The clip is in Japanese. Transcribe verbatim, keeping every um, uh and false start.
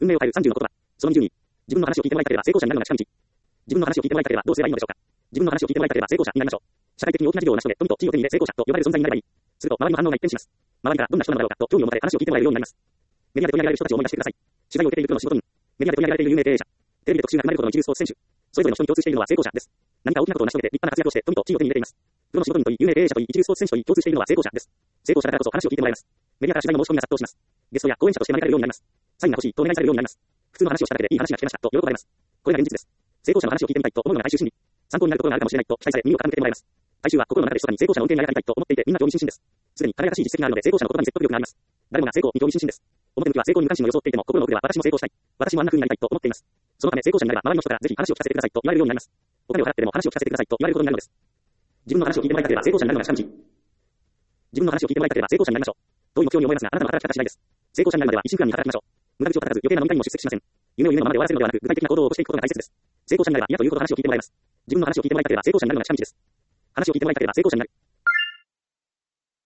運命を変えるさんじゅうの言葉。そのにじゅうに。自分の話を聞いてもらいたければ成功者になるのが近道。自分の話を聞いてもらいたければどうすればいいのでしょうか。自分の話を聞いてもらいたければ成功者になりましょう。社会的に大きな事業を成し遂げ、富と地位を手に入れ成功者と呼ばれる存在になればいい。すると周りの反応が一変します。周りからどんな人なのだろうかと興味を持たれ話を聞いてもらえるようになります。メディアで取り上げられる人たちを思い出してください。取材を受けているプロの仕事人。メディアで取り上げられている有名経営者。テレビで特集が組まれるほどの一流スポーツ選手。それぞれの人に共通しているのは成功者です。何か大きなことを成し遂げて立派な活躍をして富と地位を手に入れています。プロの仕事人といい、有名経営者といい、一流スポーツ選手といい、共通しているのは成功者です。成功者だからこそ話を聞いてもらえます。メディアから取材の申し込みが殺到します。ゲストや講演者として招かれるようになります。サインが欲しいとお願いされるようになります。普通の話をしただけでいい話が聞けましたと喜ばれます。これが現実です。成功者の話を聞いてみたいと思うのが大衆心理。参考になるところがあるかもしれないと期待され耳を傾けてもらいます。大衆は心の中で密かに成功者の恩恵にありたいと思っていてみんな興味津々です。すでに輝かしい実績があるので成功者の言葉に説得力があります。誰もが成功に興味津々です。表向きは成功に無関心を装っていても心の奥では私も成功したい。私もあんな風になりたいと思っています。そのため成功者になれば周りの人からぜひ話を聞かせてくださいと言われるようになります。お金を払ってでも話を聞かせてくださいと言われることになるのです。自分の話を聞いてもらいたければ成功者になるのが近道。自分の話を聞いてもらいたければ成功者になりましょう。遠い目標に思いますがあなたの働き方次第です。成功者になるまでは一心不乱に働きましょう。無駄口を立たず余計な飲み会にも出席しません。夢を夢のままで終わらせるのではなく具体的な行動を起こしていくことが大切です。成功者になれば嫌というほど話を聞いてもらいます。自分の話を聞いてもらいたければ成功者になるのが近道です。話を聞いてもらいたければ成功者になる。